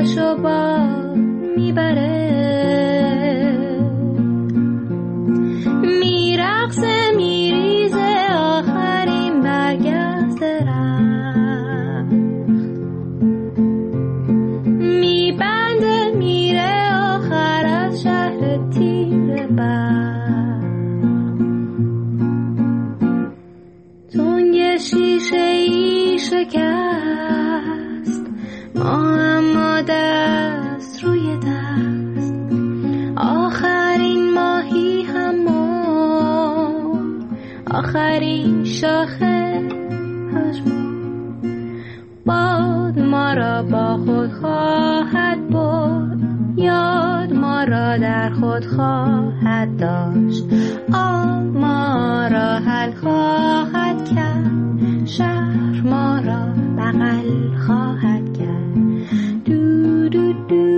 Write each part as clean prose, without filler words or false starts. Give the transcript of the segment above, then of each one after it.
دلشو با میبره، میرقصه میریزه آخرین برگ از درخت، میبنده میره آخر از شهر تیره برق، تنگ شیشه ای شکست، ما اما دست روی دست، آخرین ماهی همون، آخرین شاخه پژمرد، باد ما را با خود خواهد برد، یاد ما را در خود خواهد داشت، آب ما را حل خواهد کرد، شهر ما را بغل خواهد کرد. دو دو دو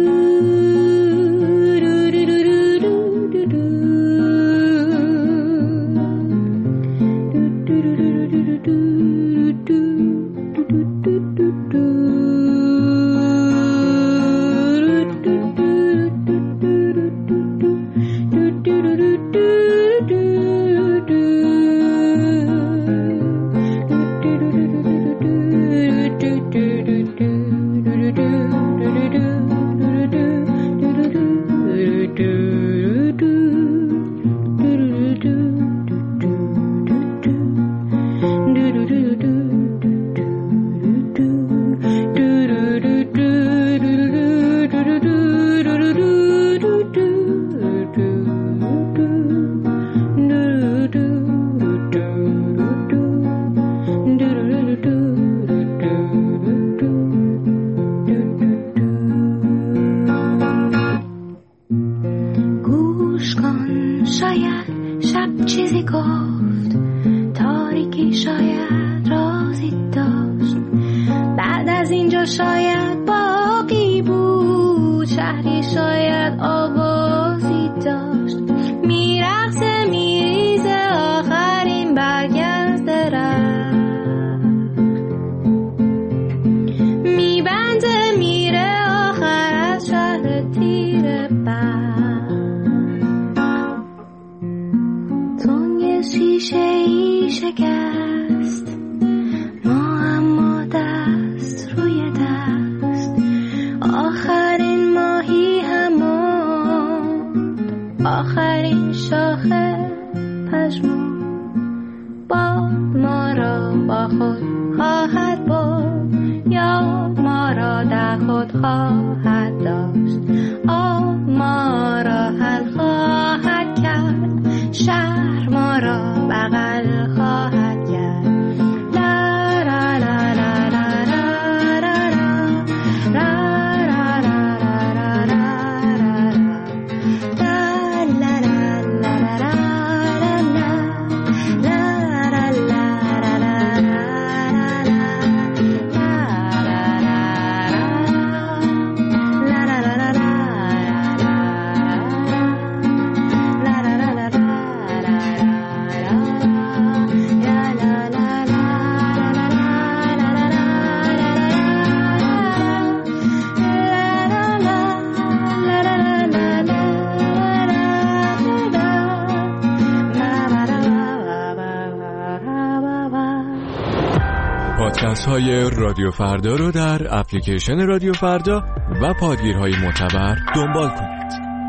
پادکست های رادیو فردا رو در اپلیکیشن رادیو فردا و پادگیرهای معتبر دنبال کنید.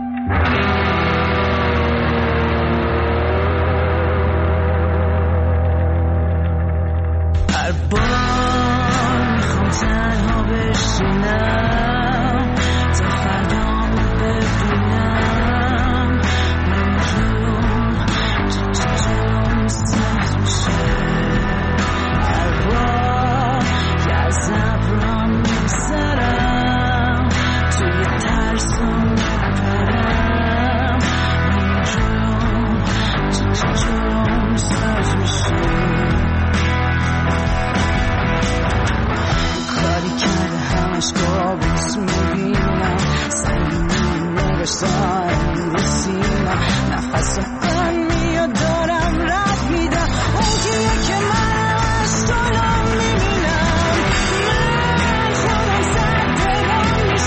هر بار میخوام تنها بشینم تا فردام ببینم نمیدونم چطور سخت میشه. هر بار که از ابرام میگذرم توی ترسم میپرم نمیدونم چطور سخت میشه. قابوس میبینم سنگینی نگشتن رسیدم نفسم من میاد دارم رد میدم اون کیه که من از دارم میبینم من خودم سر دلم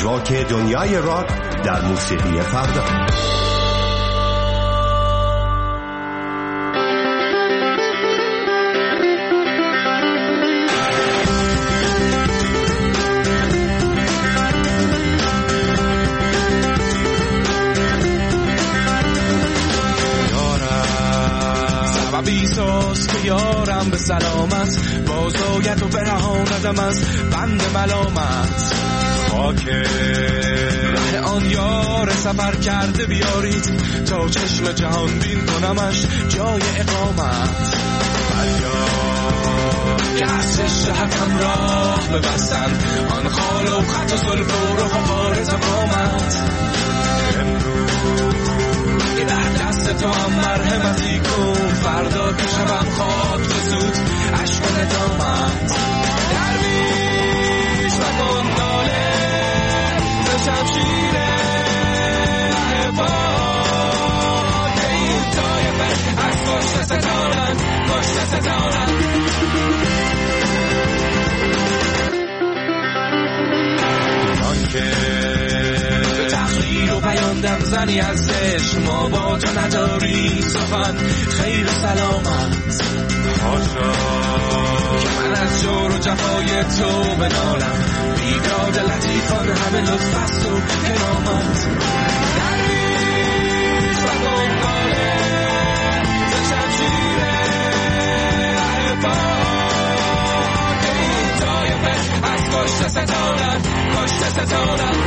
پژواک دنیای راک در موسیقی فردا. بیساز که یارم به سلامت بازاید و برهاندم از بند ملامت. خاک ره آن یار سفر کرده بیارید تا چشم جهان بین کنمش جای اقامت. که از چشم حکم راه ببستن آن خال و خط و زلف و رخ و بار تقامت. که در دست تو هم مرحمتی کن فردا که شبم خاک بزود عشق و ندامت. درویش و گنداله به شمشیر احباد این طایفه از کشته ستانند کشته ستانند. آن که و بیاندم زنی از عشق ما با تو نداری سخن خیر و سلامت. حاشا که من از جور و جفای تو بنالم بیداد لطیفان همه لطف است و کرامت. درویش و گنگاله ز شمشیر احباد این طایفه از کشته ستانند کشته ستانند.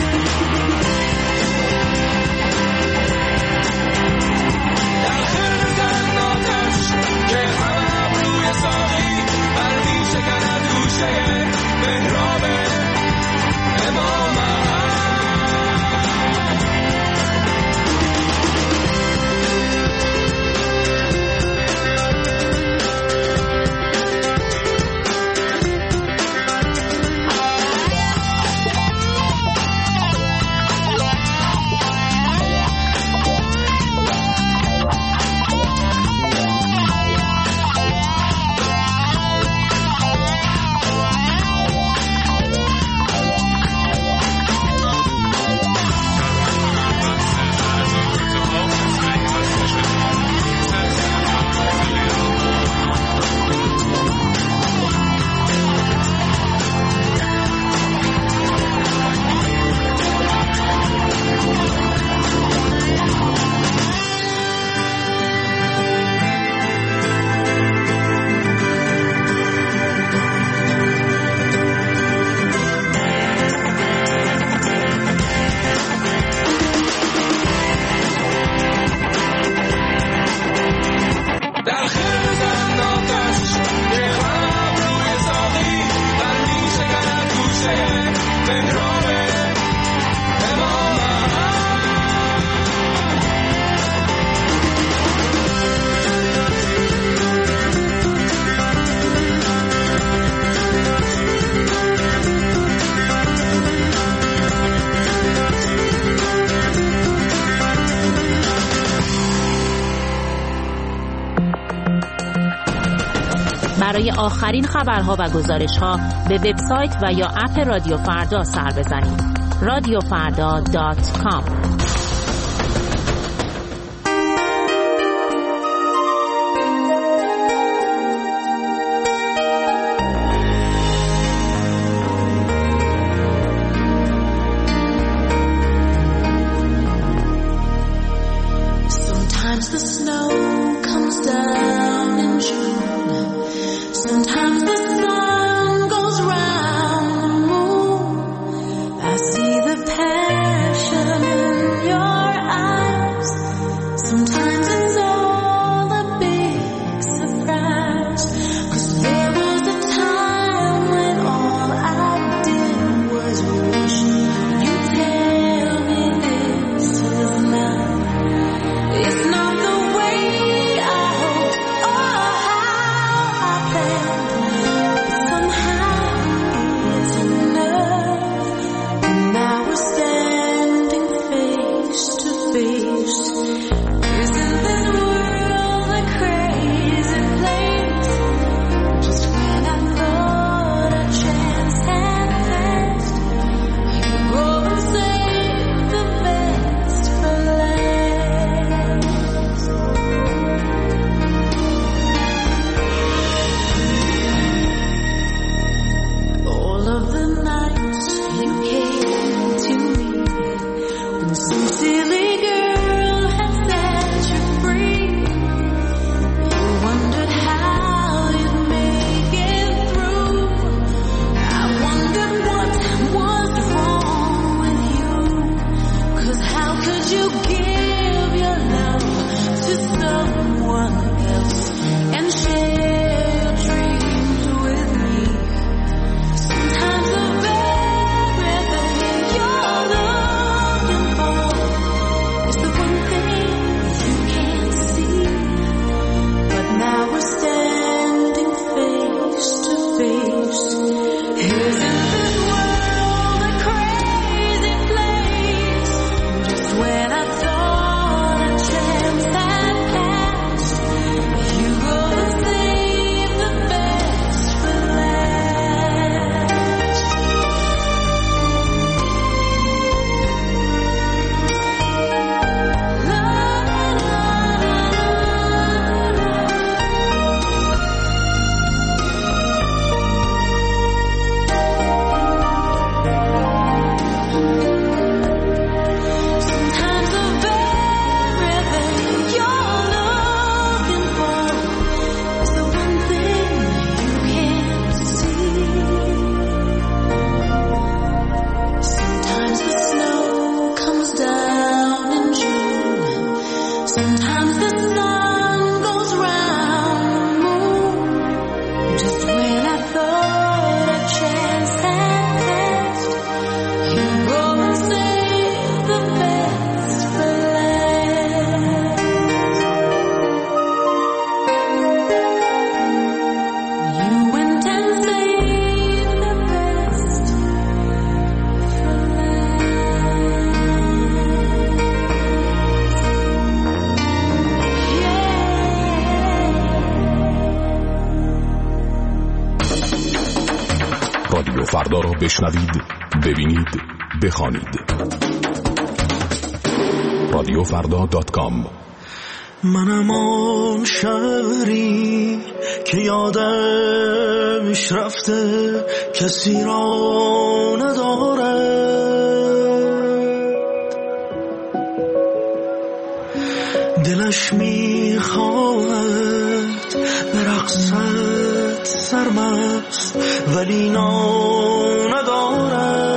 برای آخرین خبرها و گزارش‌ها به وبسایت و یا اپ رادیو فردا سر بزنید. radiofarda.com. Sometimes the snow comes down in June. Sometimes the sun goes round the moon. I see the passion in your رادیو فردا را بشنوید، ببینید، بخوانید. radiofrda.com. منم آن شهری که یادش رفته کسی را ندارد، دلش میخواهد برقصد سرمست ولی نام ندارد.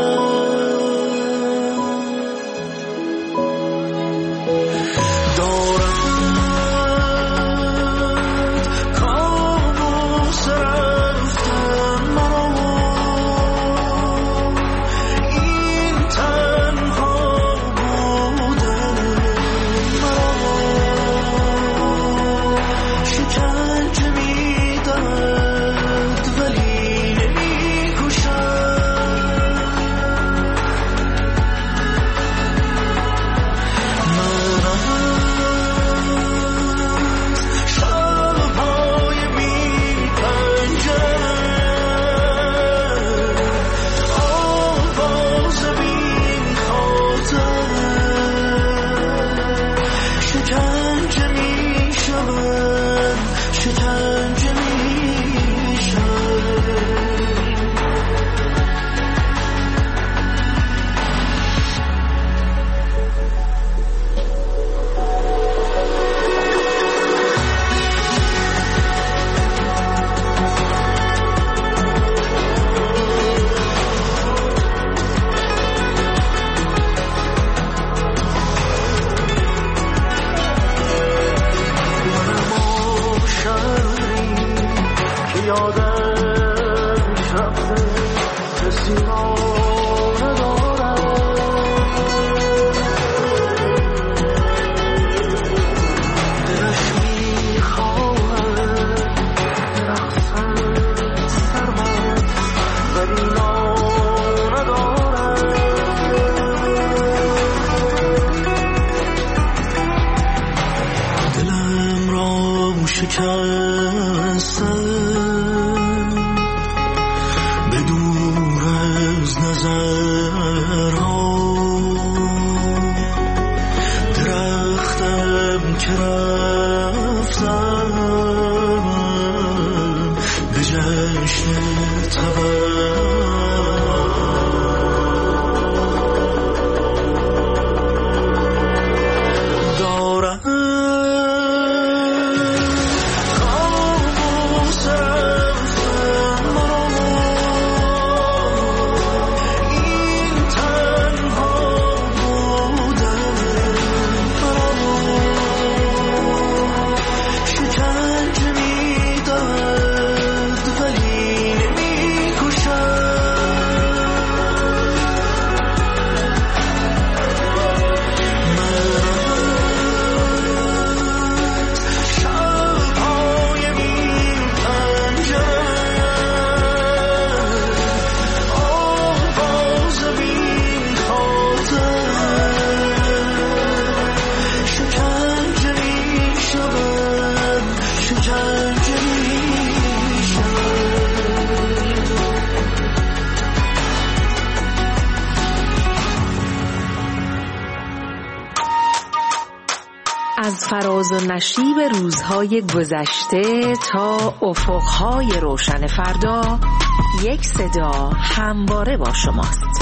از فراز و نشیب روزهای گذشته تا افقهای روشن فردا، یک صدا همواره با شماست.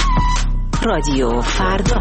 رادیو فردا.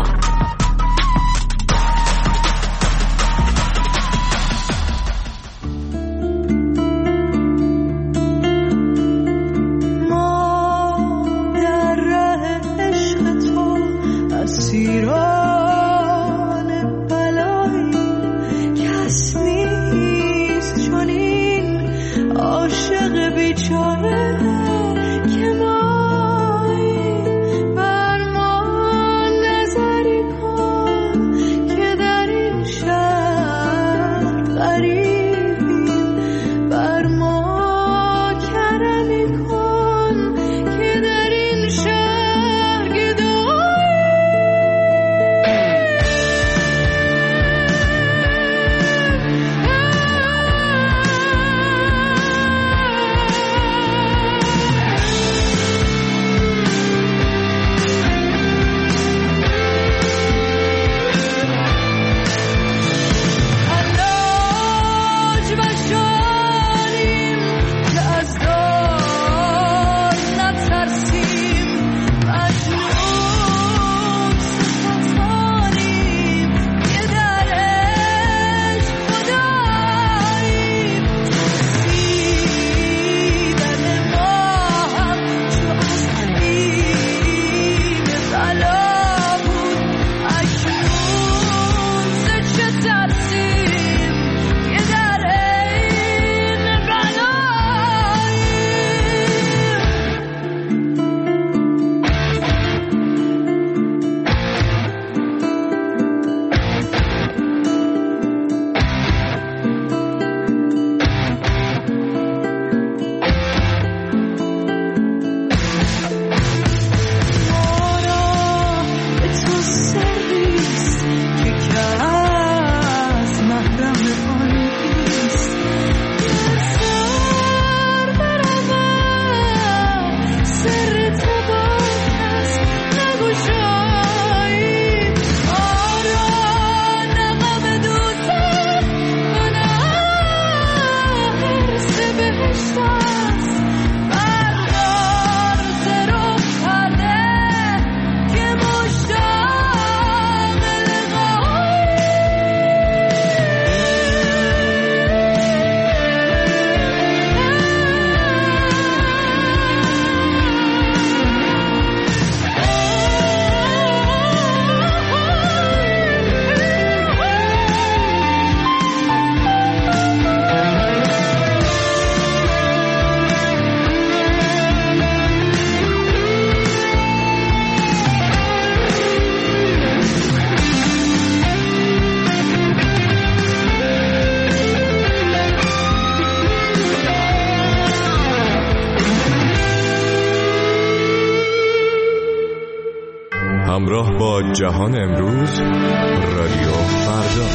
همراه با جهان امروز، رادیو فردا.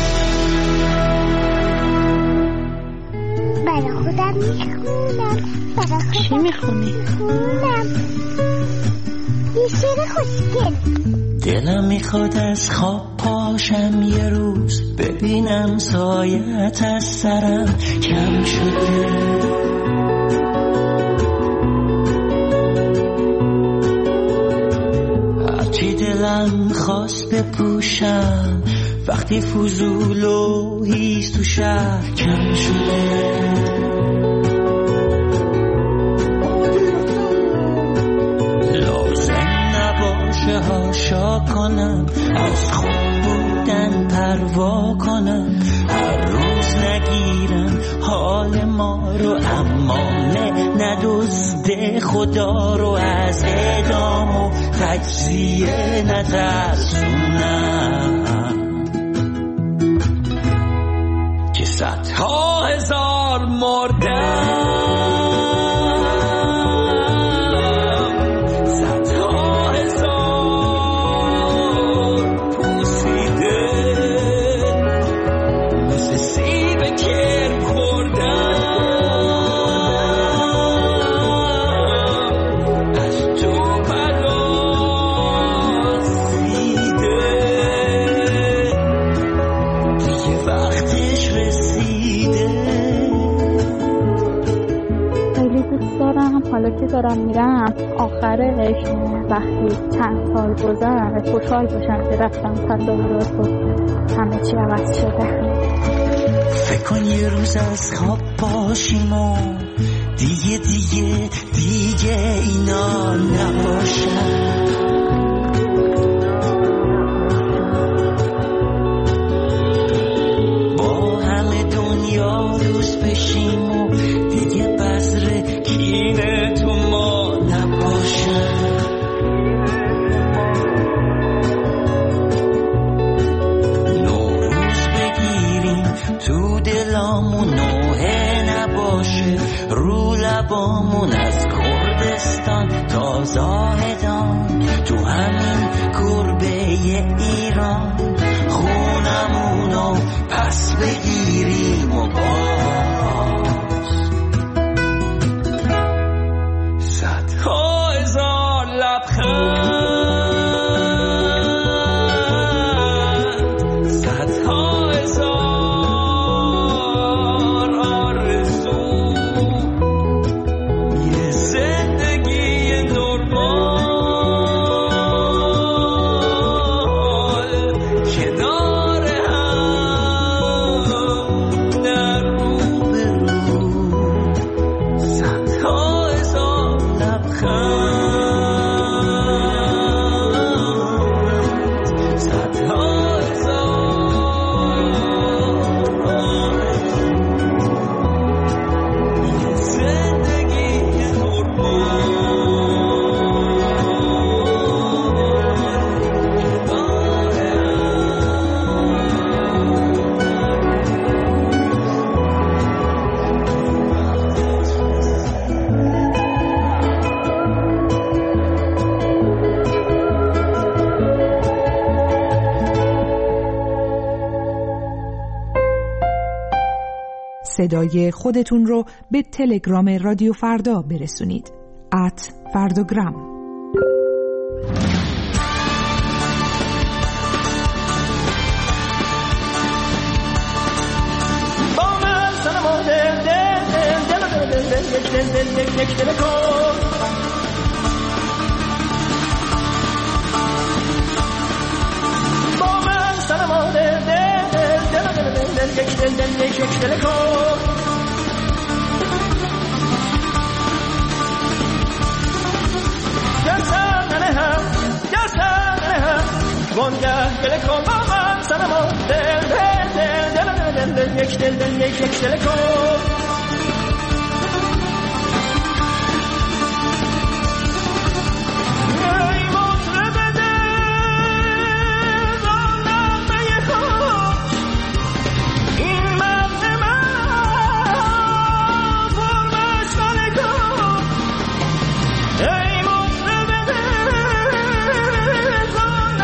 برای خودم میخونم. چی میخونی؟ یه شعر خوشگل. دلم میخواد از خواب پاشم یه روز، ببینم سایت از سرم کم شده. هرچی دلم خواست بپوشم، وقتی فضول و هیست تو شهر کم شده. هاشا کنم، از خوب بودن پروا کنم، هر روز نگیرم حال ما رو، اما ندزده خدا رو، از اعدام و تجزیه نترسونم که صدها هزار مردم. حالا که دارم میرم آخرش وقتی چند سال گذشت خوشحال باشم که رفتم تصادفات و همه چی عوض شده. فکر کن یه روز از خواب پاشیم و دیگه اینا نباشن. با همه دنیا دوست بشیم و دیگه بذر کینه تو ما نباشن. نوروز بگیریم تو دلامون، نوحه نباشه رو لبامون، از کردستان تا زاهدان تو همین گربه ایران، خونمونو پس بگیریم و صدها هزار لبخند، صدها هزار آرزو، یه زندگی نرمال کنار هم در رو به رو. صدها هزار لبخند، صدها هزار آرزو، زندگی صدای خودتون رو به تلگرام رادیو فردا برسونید. @فرداگرام. با من سنما دل دل دل دل دل دل دل دل یک دل کن. با من سنما دل دل دل دل دل دل یک دل دل یک دل کن. وانگه گله کن با من سنما دل دل دل دل دل دل یک دل دل یک دل کن. ای مطرب دل زنم به خواب، این مغز من پر مشغله کن. ای مطرب دل زنم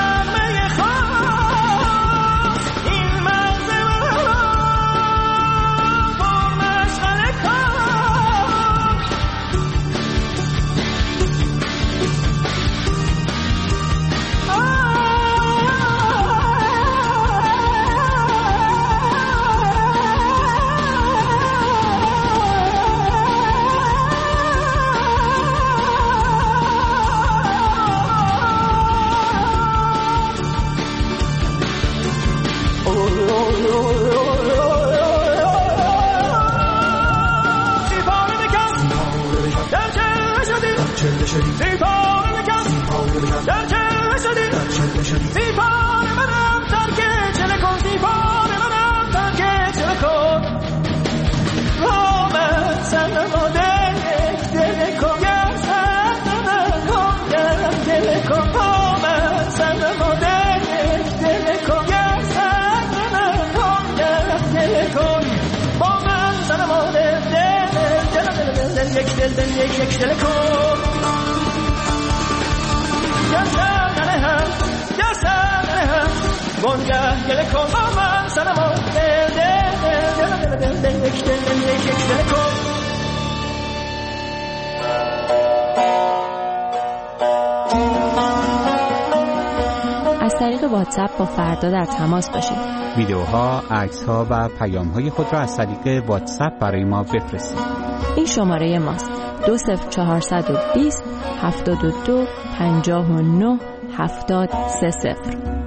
دیوانه بکن در چه شدی دیوانه منم ترک چله کن دیوانه منم ترک چله کن آمد سنما دل کوگر سنما دل کن آمد سنما دل کوگر سنما دل کن با من سنما دل یک دل کن یا سنم بانگه گله کن با من سنما دل یک دل کن از طریق واتساپ با فردا در تماس باشید. ویدیوها، عکس‌ها و پیام‌های خود را از طریق واتساپ برای ما بفرستید. این شماره ماست 20420 72 59 70 30.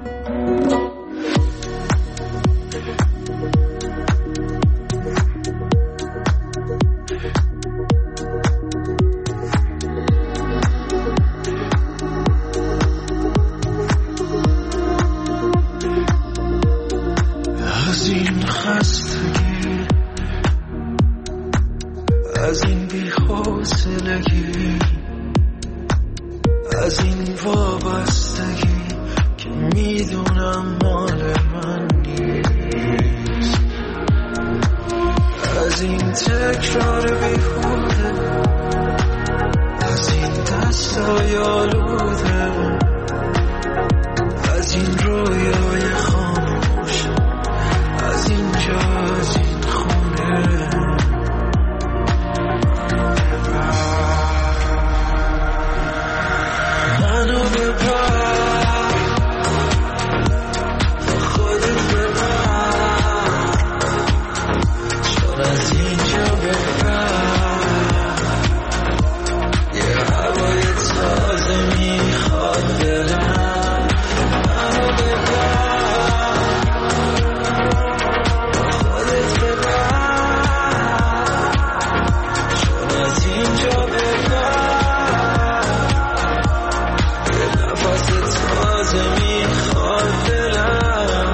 از این خستگی، از این بی‌حوصلگی، از این وابستگی که میدونم مال من نیست، از این تکرار بیهوده، از این دستای آلوده، از این رویای خاموش، از اینجا، از این خونه. منو ببر با خودت ببر، چون از اینجا ببر یه هوای تازه میخواد دلم. منو ببر با خودت ببر، چون از اینجا ببر تازه میخواد دلم.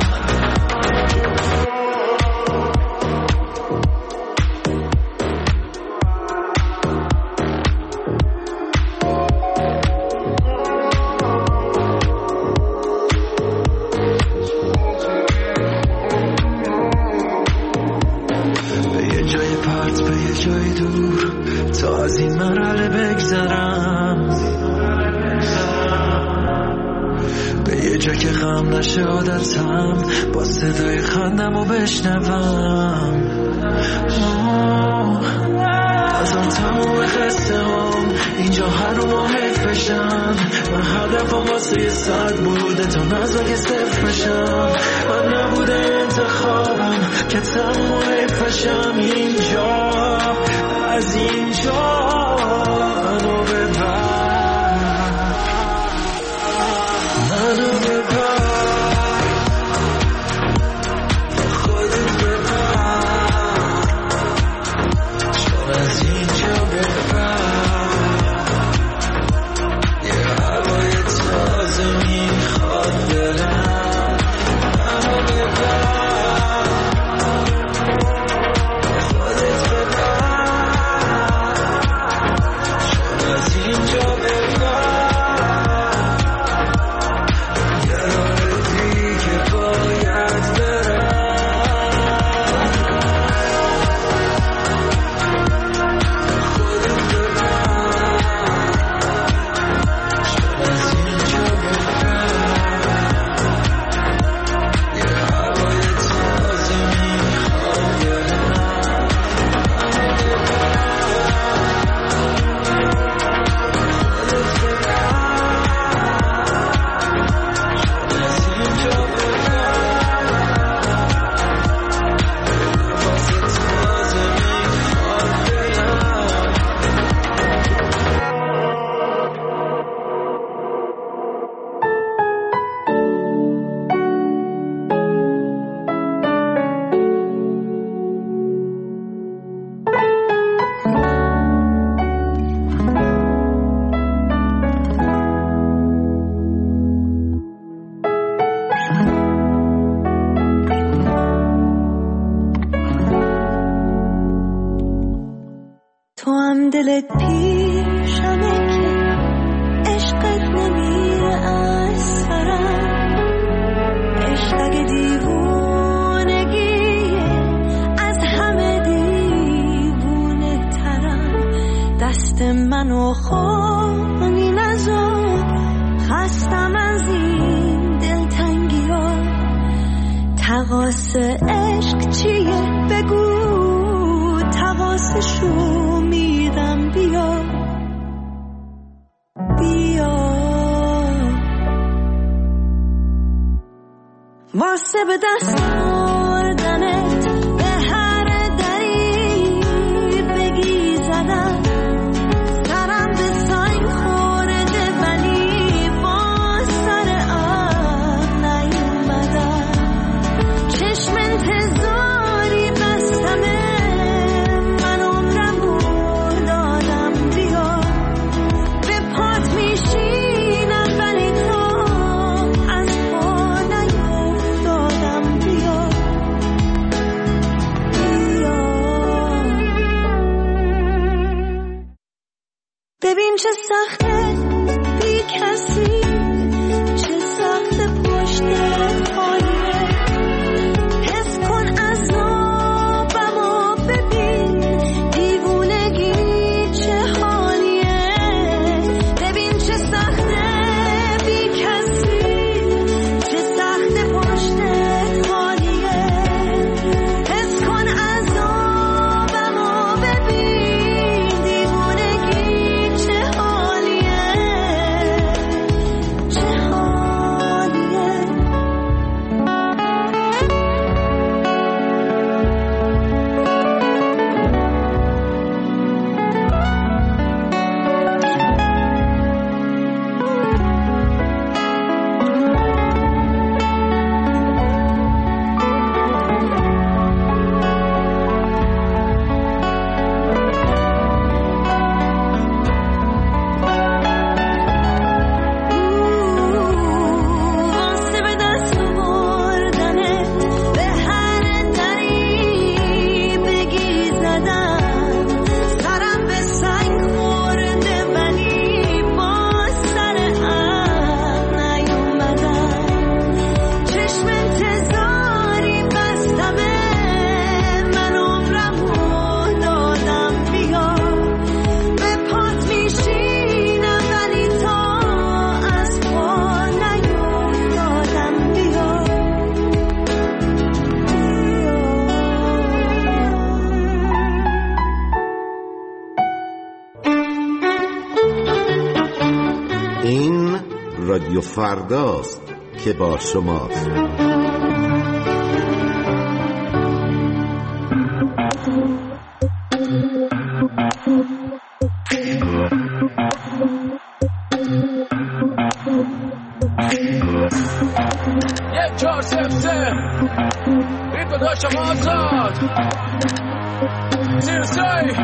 به یه جای پرت، به یه جای دور، تا از این مرحله بگذرم، به یه جا که غم نشه عادتم، با صدای خندمو بشنوم. از آن تموم خستم اینجا هر رو محیط بشم. من هدفم واسه یه ساعت بوده تا نزاک صفر بشم. من نبوده انتخابم که تموم حیف بشم. اینجا از اینجا منو ببر، منو ببر با خودت ببر، چون از اینجا ببر یه هوای تازه میخواد دلم. منو ببر با خودت ببر، دلت پیشمه که عشقت نمیره از سرم، عشق اگه دیوونگیه از همه دیوونه ترم، دست منو خونی نذار، خستم از این دلتنگی ها، تقاس عشق چیه بگو، تقاسشو میدم، بیا بیا واسه به دست آوردنت به هر دری بگی زدم، سرم به سنگ خورده ولی با سر آب نیومدم، چشم انتظاری بستمه من عمرمو دادم، بیا به پات میشینم ولی تو از پا نیفتادم، بیا بیا ببین چه سخته بی کسی، چه سخت پشت خالیه، حس کن عذابمو ببین، دیوونگی چه حالیه، ببین چه سخته بی کسی، چه سخت پشت خالیه، حس کن عذابمو ببین، دیوونگی چه حالیه، چه حالیه. واسه به دست آوردنت به هر دری بگی زدم، سرم به سنگ خورده ولی با سر آب نیومدم، چشم انتظاری بستمه من عمرمو دادم، بیا به پات میشینم ولی تا از پا نیفتادم، بیا این رادیو فرداست که با شماست. یک چهار سفته این تو داشتم آزاد سیرسای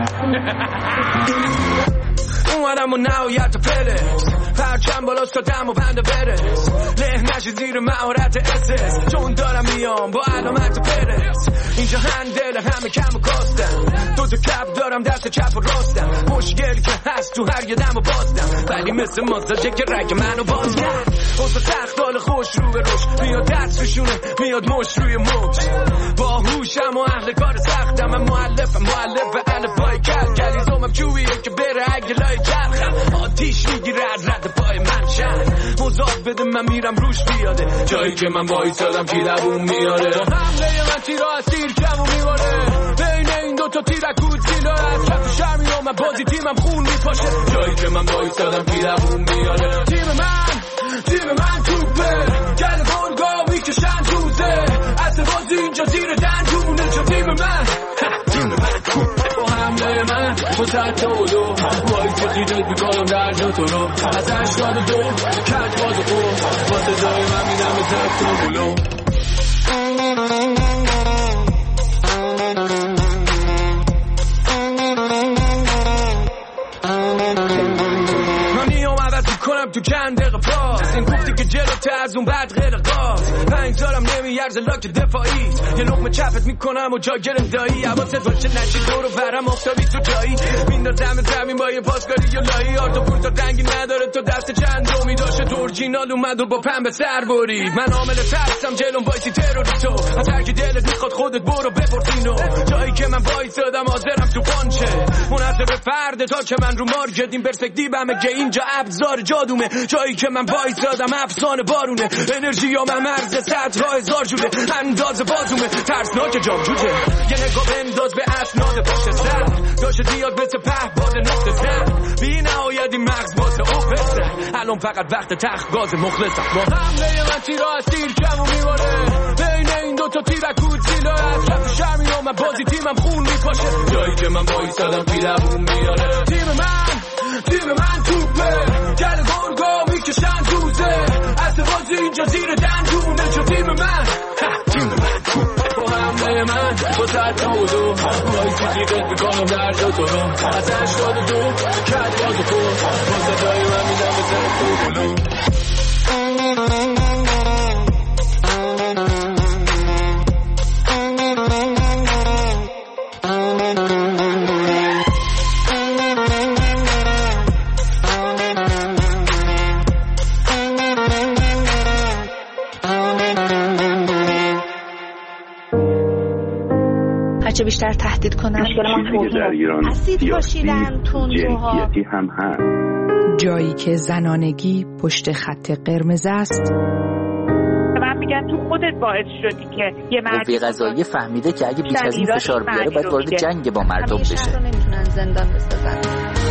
اومدم و نهایت فرس، پرچم بالاست تا دم و پنده برس، له نشی زیر مهارت اسس، چون دارم میام با علامت پرس، اینجا هندل همه کم و کاستم، دو تا کپ دارم دست چپ و راستم، مشکل که هست تو هر یه دم و باستم، ولی مثل ماساژه که رگ منو باز کرد، اوزا تختال خوش رو به روش، میاد دست روشونه میاد مش روی موج، با هوشم و اهل کار سختم، من مؤلف الفبای کلیزومم جویه که بره اگه لای چرخم، آتیش میگیره از رد پای من شن، مزاد بده من میرم روش بیاده، جایی که من وایسادم تیرمون میاره، با حمله من تیرا از تیر کمو میباره، بین این دوتا تیرکود زیلا از کف شرمی و من بازی تیمم خون میپاشه، جایی که من وایسادم تیرمون میاره، تیم من توپه گل گلگا میکشن روزه، اصل بازی اینجا زیر دندونه، چون تیم من با حمله من با سطح اولو وای که خیجت میکنم در جا تو رو، از 82 کج باز خود با صدای من میدم به تفت و بلو، من میام عوض میکنم میکنم تو چند دقیقه پاس. این گفتی که جلوته از اون بعد غیر قاس. 5 سالم نمیارزه لاک دفاعیت. یه لقمه چپت میکنم و جا گرم دایی. حواست باشه نشی دور و برم افتادی تو جایی. میندازم زمین با یه پاسکاری یا لایی. آرتو پورتا رنگی نداره تو دست چند دومی داشته تو اورجینال اومد و با پنبه سر برید. من عامل ترسم جلوم وایسی تروریستو. از هر کی دلت میخواد خودت برو بپرسینو. جایی که من وایسادم حاضرم تو پانچه. منحصر فرد تا که من رو مارکت. این پرسپکتیومه که اینجا ابزار جادومه. جایی که من وایسادم افسانه بارونه. انرژی ها من مرز 100,000 جوره. انداز بازومه ترسناک جام جوجه. یه نگاه بنداز به اسناد پشت سر. داشته دیاد مثل پهباد نقطه سر. بی نهایت این مغز باسه اوپسه. الان فقط وقت تخت گاز مخلصم. با حمله من تیرا از تیر کمو میباره. بین این دوتا تیرک بود زیلا. از کف شرمی و من بازی تیمم خون میپاشه. جایی که من وایسادم پیرمون میاره. تیم من توپه. گل گرگا میکشن دوزه. اصل بازی اینجا زیر دندونه. چو تیم من با حمله من با 102 وایسی تیقت میکنم در جا تو رو. از 82 کد بازو کن. با صدای من میدم به سر کوبلو. هرچه بیشتر تهدید کنن در ایران اسید پاشیدن تندروها هم هست. جایی که زنانگی پشت خط قرمز است. من میگم تو خودت باعث شدی که یه مردی قضایی فهمیده که اگه بیش از این فشار بیاره باید وارد جنگ با مردم بشه. شهر رو نمیتونن زندان بسازن.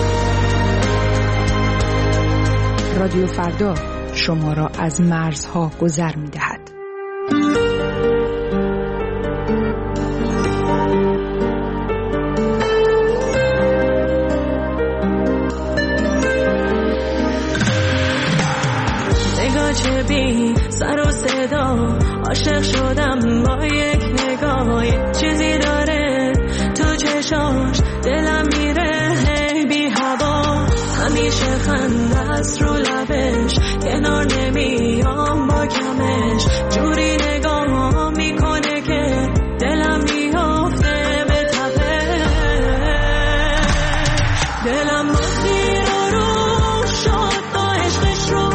رادیو فردا شما را از مرزها گذر میدهد. چه بی سر و صدا عاشق شدم با یک نگاه. یک چیزی داره تو چشاش دلم میره هی بی هوا. همیشه خنده است رو لبش کنار نمیام با کمش. جوری نگاه میکنه که دلم میافته به تپش. دلم با خیر و رو شد با عشقش رو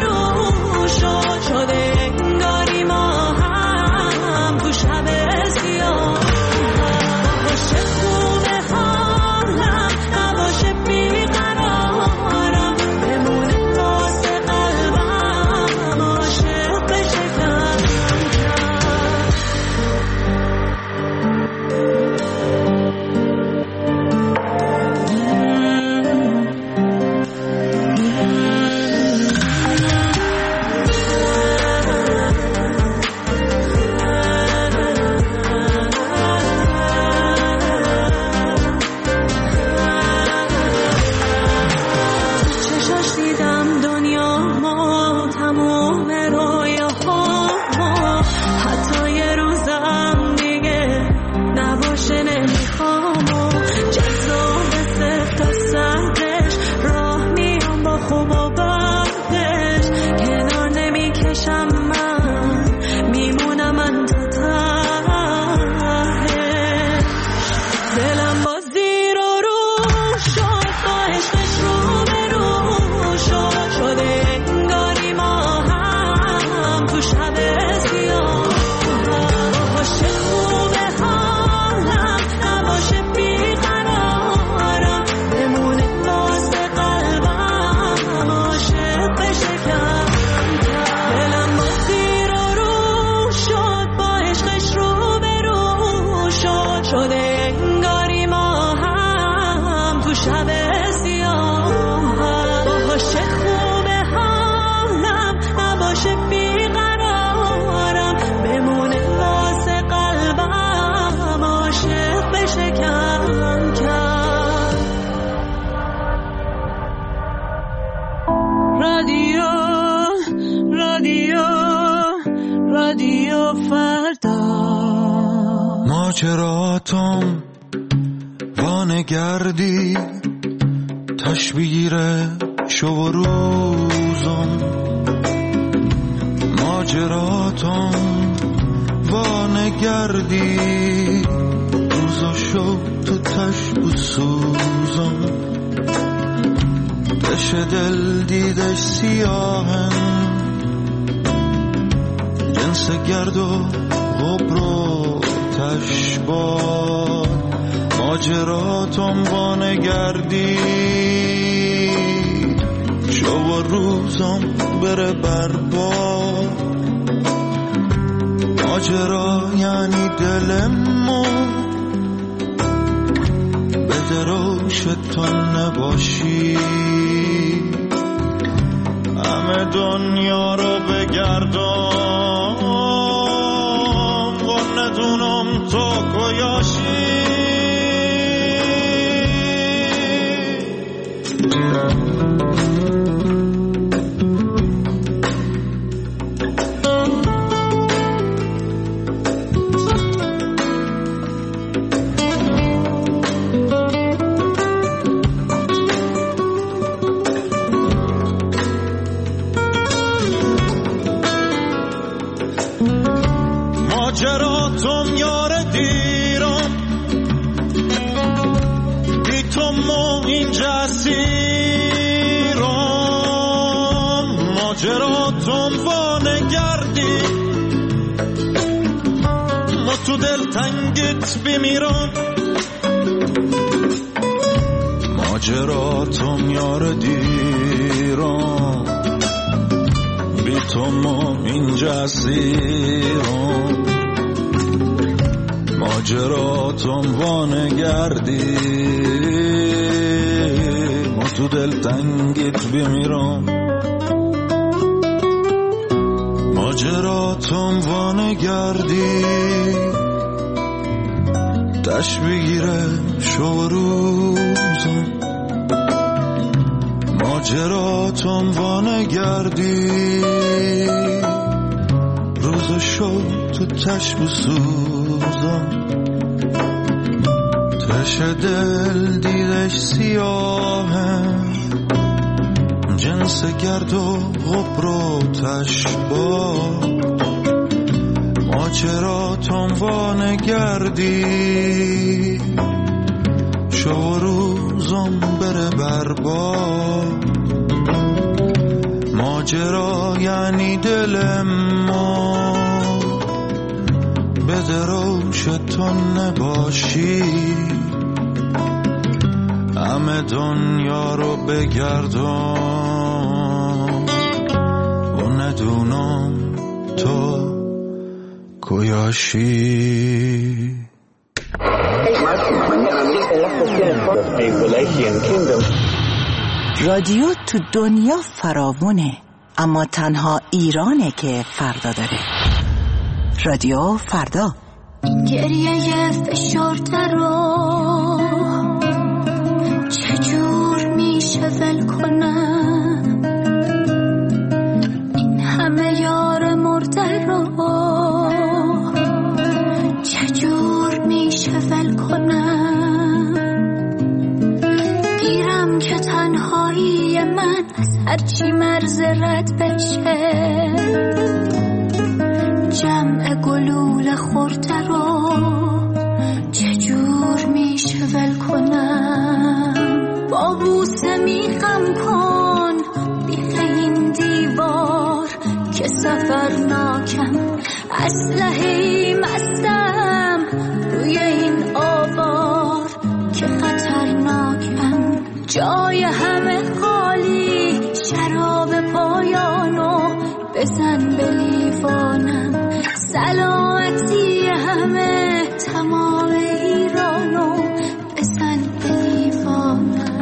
شده انگاری ما هم تو شب سیاه. باشه خوبه حالم نباشه بیقرارم. بمونه واسه قلبم عاشق بشه کم رادیو فردا. ماجراتم وانگردی تشبیه شو و روز ماجراتم وانگردی روز و شب تو تشت و سوزم دش دل دیدش سیاهن جنس گرد و غبر و تشبار ماجراتم وانگردی شب و روزم بره برباد ماجرا یعنی دلمو بده روش تو نباشی همه دنیا رو بگردم و ندونم تو کجاشی ماجراتم یار دیرم بی تو ما اینجا اسیرم ماجراتم وانگردی ما تو دل تنگت بمیرم ماجراتم یار دیرم بی تو ما اینجا اسیرم ماجراتم وانگردی ما تو دل تنگت بمیرم ماجراتم وانگردی دشت بگیره شو روزم ماجراتم وانگردی روز شو تو تشت بسوزم تش دل دیدش سیاهه جنس گرد و غبر و تشبا ماجراتم وانگردی شو روزم بره برباد ماجرا یعنی دل ما بده روش تو نباشی همه دنیا رو بگردم و ندونم تو کجاشی رادیو تو دنیا فراوونه اما تنها ایرانه که فردا داره. رادیو فردا. گریه فشرده رو چجور میشه ول کنم این همه یار مرده رو چجور میشه ول کنم گیرم که تنهایی من از هرچی مرز رد بشه جمع گلوله خورده رو چجور میشه ول کنم با بوسه میخم کن بیخ این دیوار که سفرناکم اسلحه‌ای مستم روی این آوار که خطرناکم جای همه خالی شراب پایانو بزن به لیوانم سلامتی همه تمام ایرانو بزن به لیوانم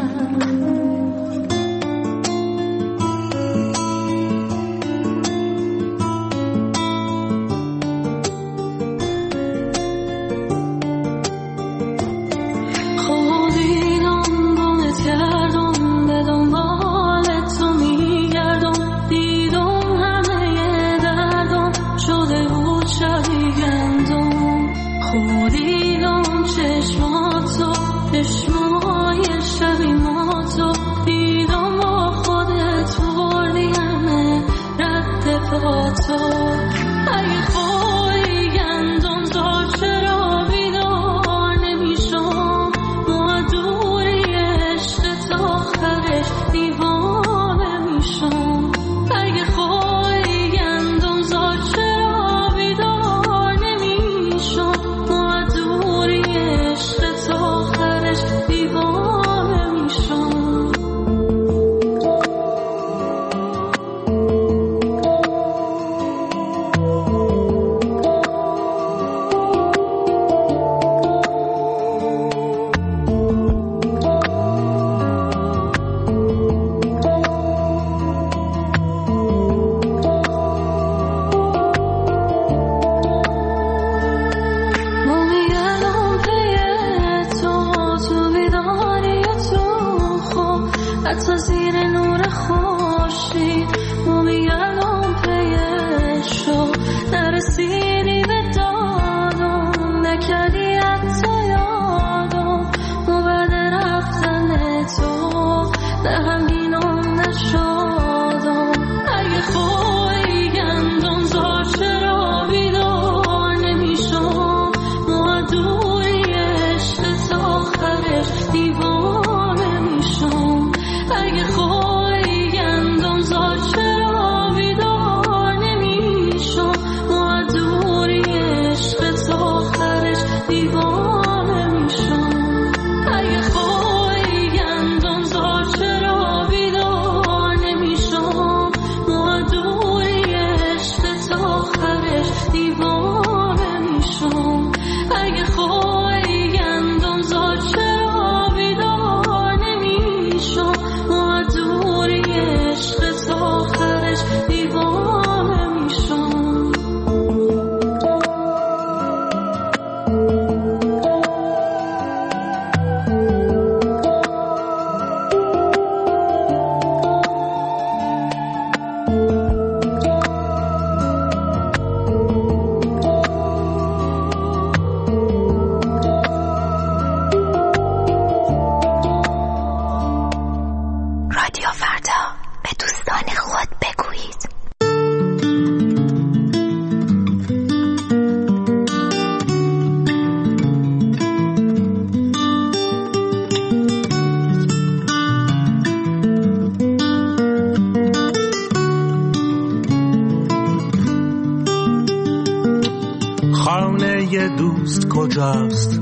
خانه دوست کجاست؟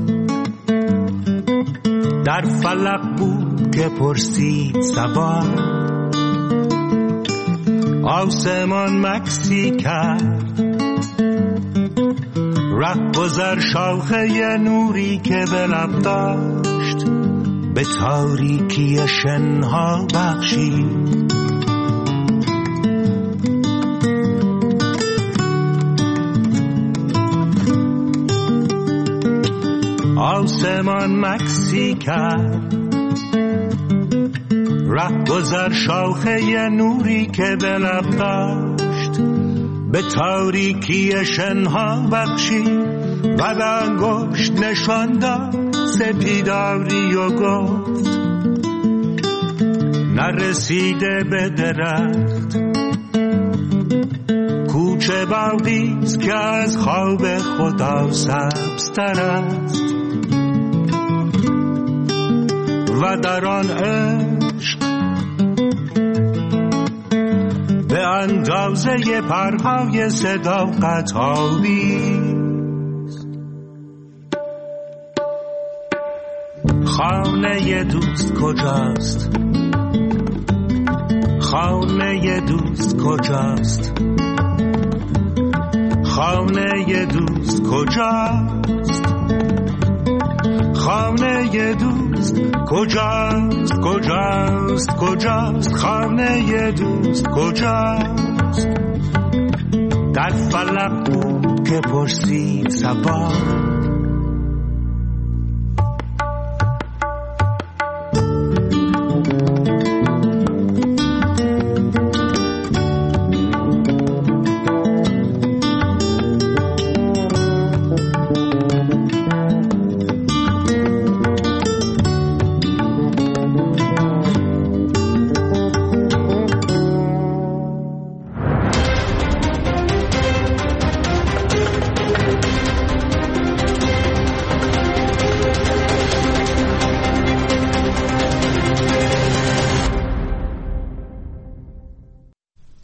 در فلک بود که پرسید صبا، آسمان مکسی کرد رهگذر شاخه نوری که به لب داشت به تاریکی شنها بخشید. آسمان مکسی کرد رهگذر شاخه نوری که به لب داشت به تاریکی شنها بخشید و به انگشت نشان داد سپیداری و گفت نرسیده به درخت کوچه باغیست که از خواب خدا سبزتر است و در آن عشق به اندازه پرهای صداقت آویست. خانه دوست کجاست؟ خانه دوست کجاست؟ خانه دوست کجاست؟ خانه دوست کجاست؟ کجاست؟ کجاست؟ خانه دوست کجاست؟ در فلک بود که پرسید صبا،